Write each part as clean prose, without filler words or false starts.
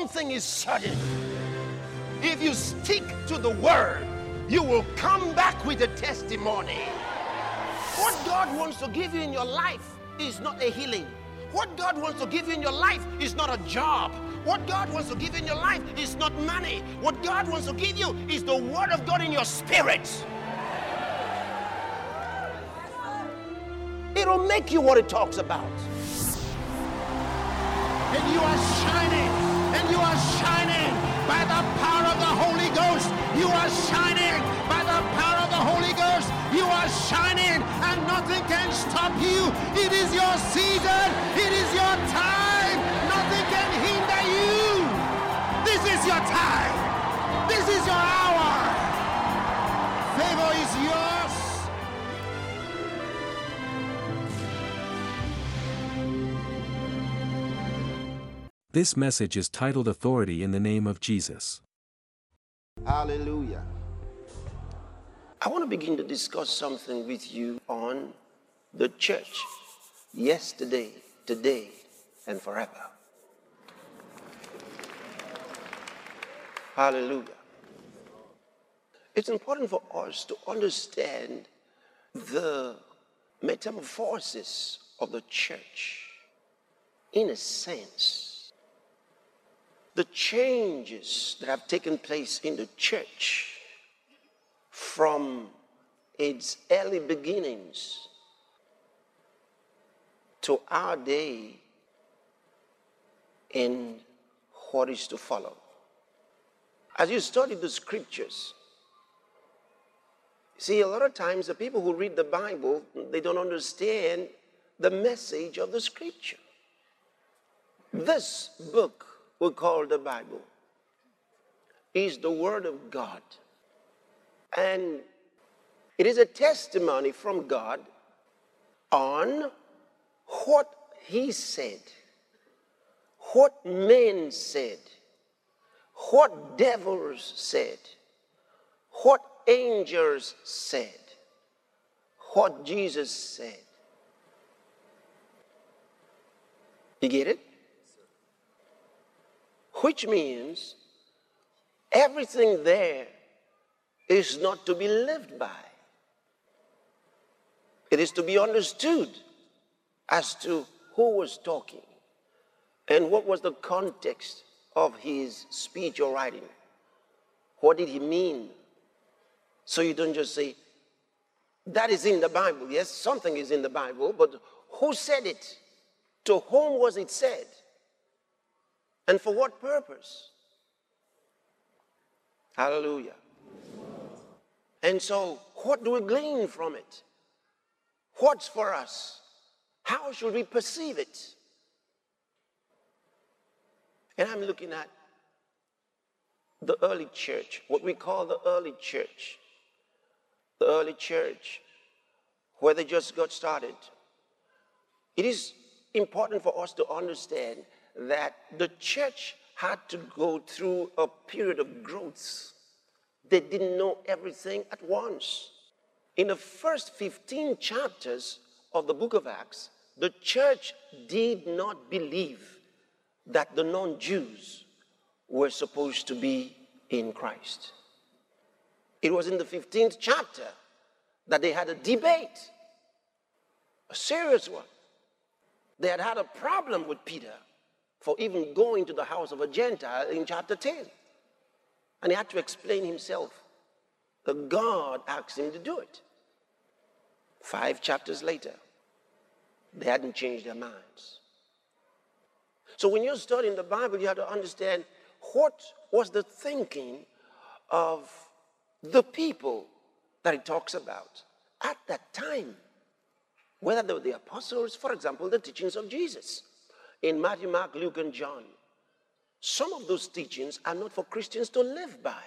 thing is certain. If you stick to the word, you will come back with a testimony. What God wants to give you in your life is not a healing. What God wants to give you in your life is not a job. What God wants to give you in your life is not money. What God wants to give you is the word of God in your spirit. It'll make you what it talks about. And you are shining. And you are shining by the power of the Holy Ghost. You are shining by the power of the Holy Ghost. You are shining and nothing can stop you. It is your season. It is your time. Nothing can hinder you. This is your time. This is your hour. Favor is yours. This message is titled Authority in the Name of Jesus. Hallelujah. I want to begin to discuss something with you on the church. Yesterday, today, and forever. Hallelujah. It's important for us to understand the metamorphosis of the church in a sense. The changes that have taken place in the church from its early beginnings to our day and what is to follow. As you study the scriptures, see, a lot of times the people who read the Bible, they don't understand the message of the scripture. This book we call the Bible is the Word of God. And it is a testimony from God on what He said, what men said, what devils said, what angels said, what Jesus said. You get it? Which means everything there is not to be lived by. It is to be understood as to who was talking and what was the context of his speech or writing. What did he mean? So you don't just say, that is in the Bible. Yes, something is in the Bible, but who said it? To whom was it said? And for what purpose? Hallelujah. And so, what do we glean from it? What's for us? How should we perceive it? And I'm looking at the early church, what we call the early church. The early church, where they just got started. It is important for us to understand that the church had to go through a period of growth. They didn't know everything at once. In the first 15 chapters of the book of Acts, the church did not believe that the non-Jews were supposed to be in Christ. It was in the 15th chapter that they had a debate, a serious one. They had had a problem with Peter for even going to the house of a Gentile in chapter 10. And he had to explain himself. That God asked him to do it. 5 chapters later, they hadn't changed their minds. So when you're studying the Bible, you have to understand what was the thinking of the people that it talks about at that time. Whether they were the apostles, for example, the teachings of Jesus in Matthew, Mark, Luke, and John. Some of those teachings are not for Christians to live by.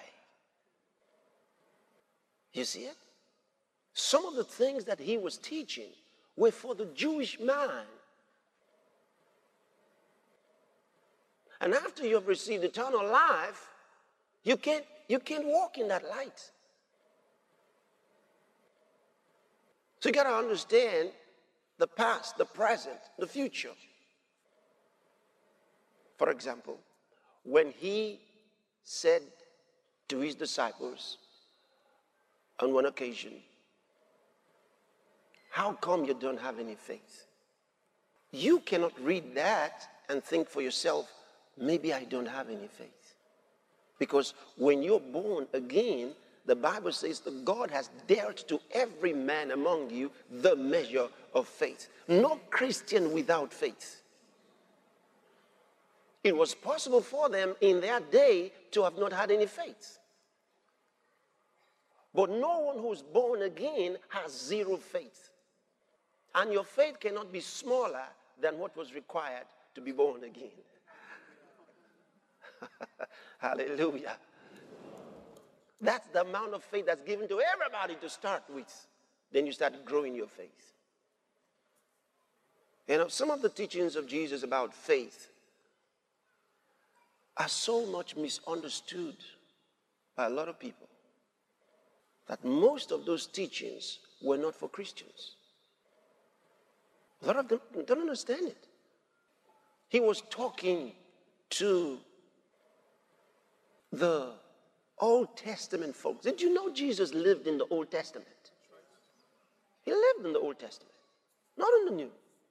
You see it? Some of the things that he was teaching were for the Jewish man. And after you have received eternal life, you can't walk in that light. So you got to understand the past, the present, the future. For example, when he said to his disciples on one occasion, how come you don't have any faith? You cannot read that and think for yourself, maybe I don't have any faith. Because when you're born again, the Bible says that God has dealt to every man among you the measure of faith. No Christian without faith. It was possible for them in their day to have not had any faith. But no one who's born again has zero faith. And your faith cannot be smaller than what was required to be born again. Hallelujah. That's the amount of faith that's given to everybody to start with. Then you start growing your faith. You know, some of the teachings of Jesus about faith are so much misunderstood by a lot of people that most of those teachings were not for Christians. A lot of them don't understand it. He was talking to the Old Testament folks. Did you know Jesus lived in the Old Testament? He lived in the Old Testament, not in the New.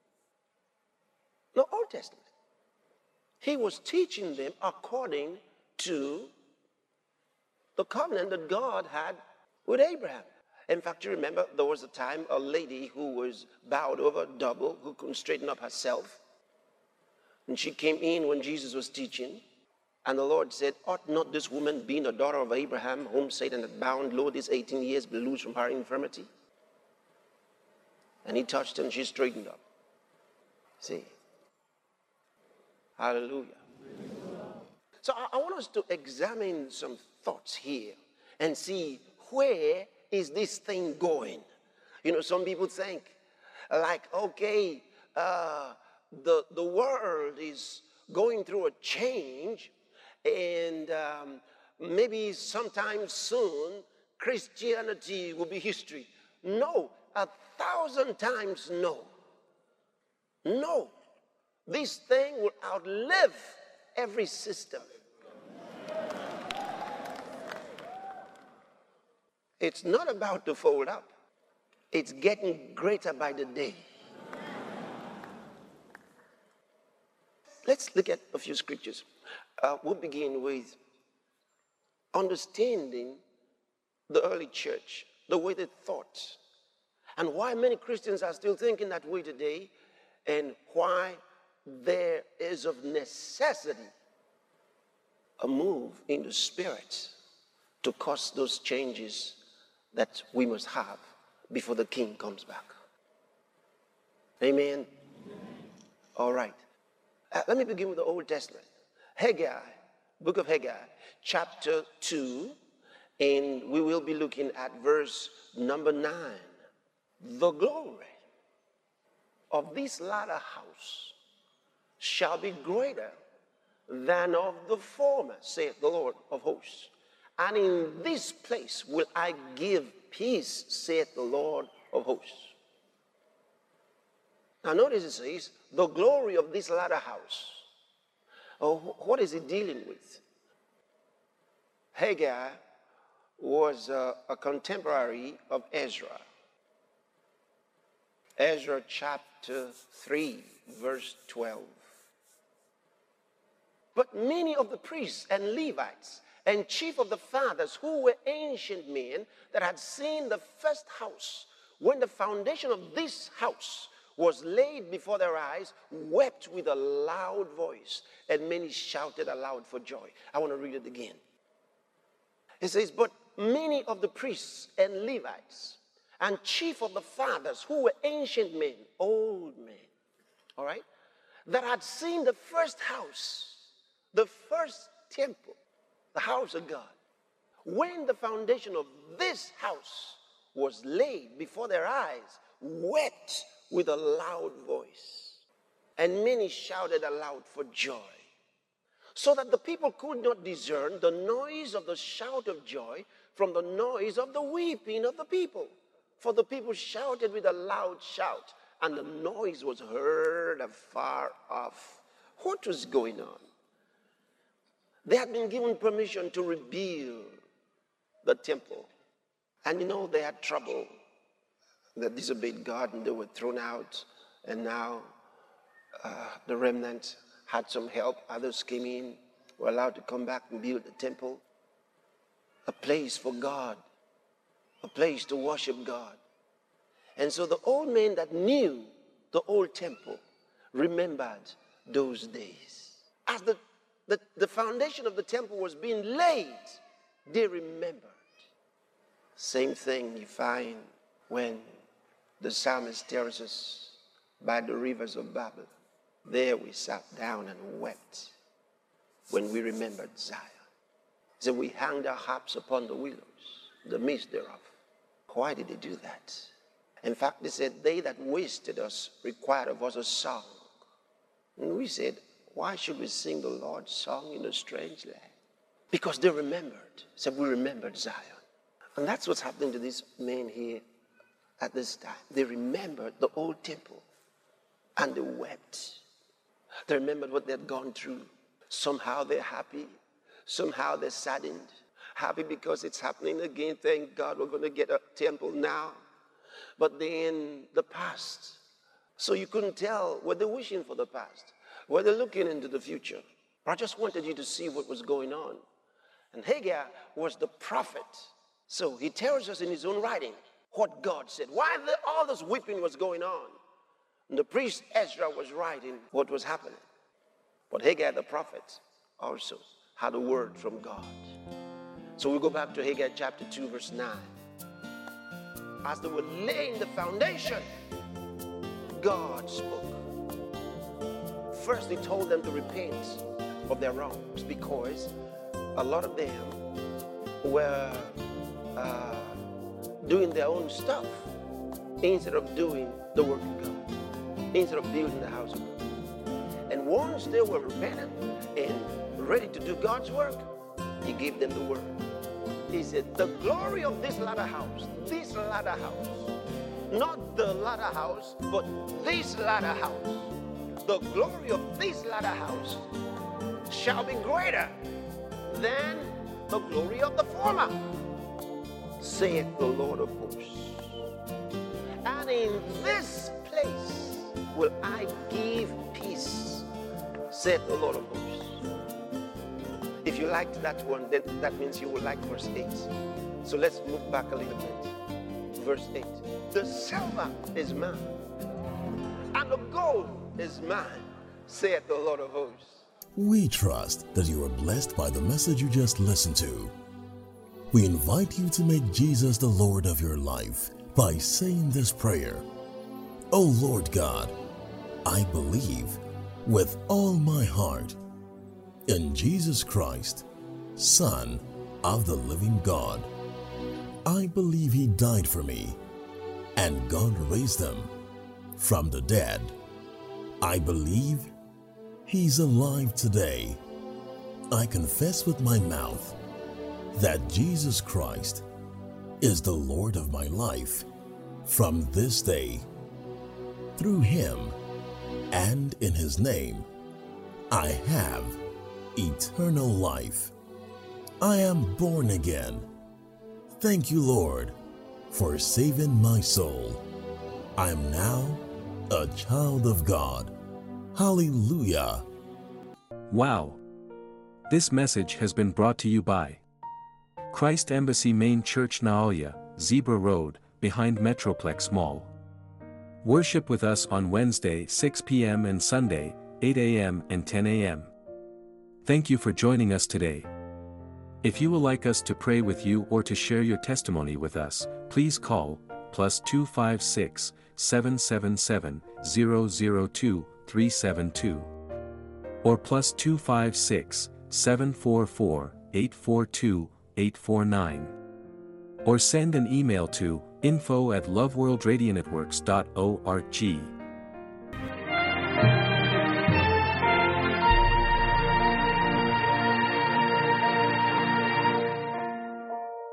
The Old Testament. He was teaching them according to the covenant that God had with Abraham. In fact, you remember there was a time a lady who was bowed over double, who couldn't straighten up herself. And she came in when Jesus was teaching. And the Lord said, ought not this woman, being a daughter of Abraham, whom Satan had bound, lo, these 18 years, be loosed from her infirmity? And he touched her and she straightened up. See? Hallelujah. So I want us to examine some thoughts here and see where is this thing going. You know, some people think like, okay, the world is going through a change, and maybe sometime soon Christianity will be history. No, 1,000 times no. No. This thing will outlive every system. It's not about to fold up. It's getting greater by the day. Let's look at a few scriptures. We'll begin with understanding the early church, the way they thought, and why many Christians are still thinking that way today, and why there is of necessity a move in the spirit to cause those changes that we must have before the King comes back. Amen? All right. Let me begin with the Old Testament. Haggai, book of Haggai, chapter 2, and we will be looking at verse number 9. The glory of this latter house shall be greater than of the former, saith the Lord of hosts. And in this place will I give peace, saith the Lord of hosts. Now notice it says, the glory of this latter house. Oh, what is it dealing with? Haggai was a contemporary of Ezra. Ezra chapter 3, verse 12. But many of the priests and Levites and chief of the fathers, who were ancient men that had seen the first house, when the foundation of this house was laid before their eyes, wept with a loud voice, and many shouted aloud for joy. I want to read it again. It says, but many of the priests and Levites and chief of the fathers, who were ancient men, old men, all right, that had seen the first house, the first temple, the house of God, when the foundation of this house was laid before their eyes, wept with a loud voice, and many shouted aloud for joy, so that the people could not discern the noise of the shout of joy from the noise of the weeping of the people. For the people shouted with a loud shout, and the noise was heard afar off. What was going on? They had been given permission to rebuild the temple. And they had trouble. They disobeyed God and they were thrown out. And now the remnant had some help. Others came in, were allowed to come back and build the temple. A place for God, a place to worship God. And so the old men that knew the old temple remembered those days. As the foundation of the temple was being laid, they remembered. Same thing you find when the psalmist tells us by the rivers of Babylon. There we sat down and wept when we remembered Zion. He said, we hanged our harps upon the willows, the midst thereof. Why did they do that? In fact, they said, they that wasted us required of us a song. And we said, why should we sing the Lord's song in a strange land? Because they remembered. Said, we remembered Zion. And that's what's happening to these men here at this time. They remembered the old temple and they wept. They remembered what they had gone through. Somehow they're happy. Somehow they're saddened. Happy because it's happening again. Thank God we're going to get a temple now. But then the past. So you couldn't tell, were they wishing for the past? Were they looking into the future? I just wanted you to see what was going on. And Haggai was the prophet. So he tells us in his own writing what God said. While all this weeping was going on, and the priest Ezra was writing what was happening. But Haggai the prophet also had a word from God. So we go back to Haggai chapter 2 verse 9. As they were laying the foundation, God spoke. First he told them to repent of their wrongs because a lot of them were doing their own stuff instead of doing the work of God, instead of building the house of God. And once they were repentant and ready to do God's work, he gave them the word. He said, the glory of this latter house, not the latter house, but this latter house, the glory of this latter house shall be greater than the glory of the former, saith the Lord of hosts. And in this place will I give peace, saith the Lord of hosts. If you liked that one, then that means you will like verse 8. So let's move back a little bit. Verse 8. The silver is mine, and the gold is mine, saith the Lord of hosts. We trust that you are blessed by the message you just listened to. We invite you to make Jesus the Lord of your life by saying this prayer. O Lord God, I believe with all my heart in Jesus Christ, Son of the living God. I believe he died for me, and God raised him from the dead. I believe he's alive today. I confess with my mouth that Jesus Christ is the Lord of my life from this day. Through him and in his name, I have eternal life. I am born again. Thank you, Lord, for saving my soul. I am now a child of God. Hallelujah. Wow! This message has been brought to you by Christ Embassy Main Church, Naoya, Zebra Road, behind Metroplex Mall. Worship with us on Wednesday 6 p.m. and Sunday 8 a.m. and 10 a.m. Thank you for joining us today. If you would like us to pray with you or to share your testimony with us, please call +256 777 002 372 or +256 744 842 849 or send an email to info@loveworldradionetworks.org.